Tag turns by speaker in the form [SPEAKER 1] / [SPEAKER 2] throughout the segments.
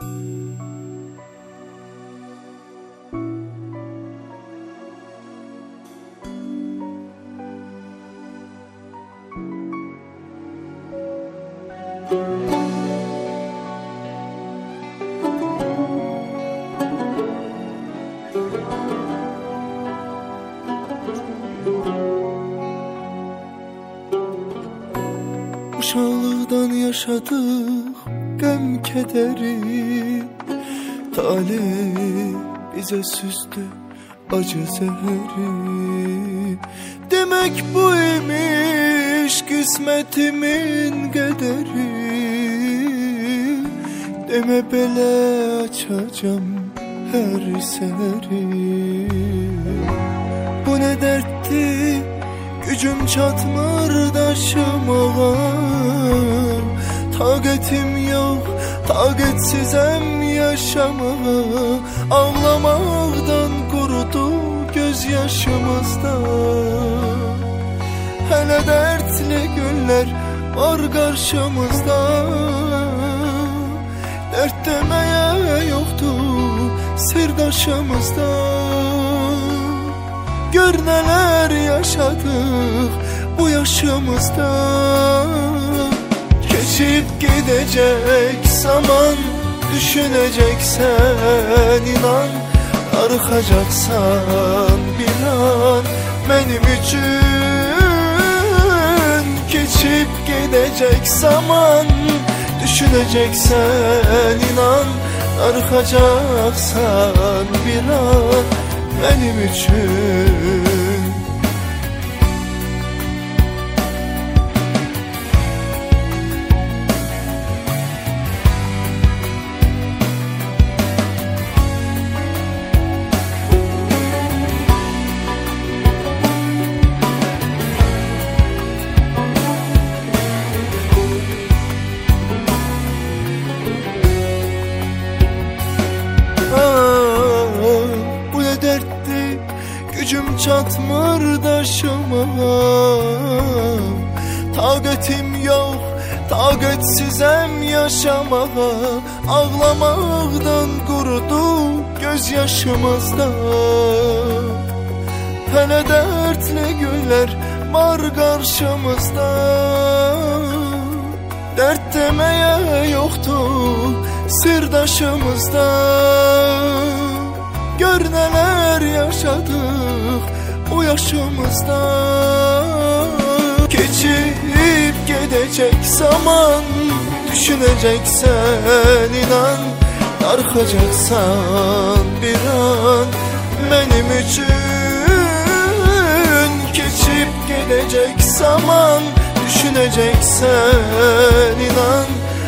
[SPEAKER 1] Uşaqlıqdan yaşadık qəm kədəri, talih bizə süzdü acı zəhəri. Demək bu imiş qismetimin qədəri, demə belə açacam hər səhəri. Bu nə dərddir, gücüm çatmır daşımağa, taqətim yox, taqətsizəm yaşamağa. Ağlamaqdan qurudu göz yaşımızda, hələ dərdli günlər var qarşımızda. Dərd deməyə yoxdur sirdaşımızda. Gör nələr yaşadıq bu yaşımızda. Keçib gedəcək zaman, düşünəcəksən inan. Arxacaqsan bir an mənim üçün. Keçib gedəcək zaman, düşünəcəksən inan. Arxacaqsan bir an mənim üçün. Gücüm çatmır daşımağa, taqətim yox, taqətsizəm yaşamağa. Ağlamaqdan qurudu göz yaşımızda, hələ dərdli günlər var qarşımızda. Dərd deməyə yoxdur sirdaşımızda. Gör nələr yaşadıq bu yaşımızda. Keçib gedəcək zaman, düşünəcəksən inan. Darxacaqsan bir an mənim üçün. Keçib gedəcək zaman, düşünəcəksən inan.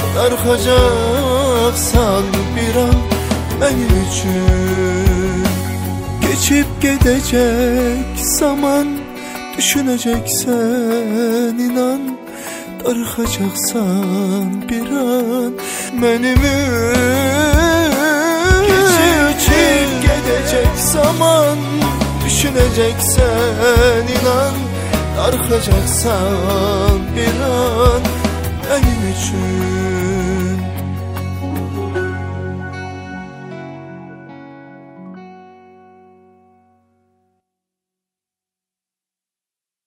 [SPEAKER 1] Darxacaqsan bir an mənim üçün. Keçib gedəcək zaman, düşünəcəksən inan. Darxacaqsan bir an mənim üçün. Keçib gedəcək zaman, düşünəcəksən inan. Darxacaqsan bir an mənim üçün.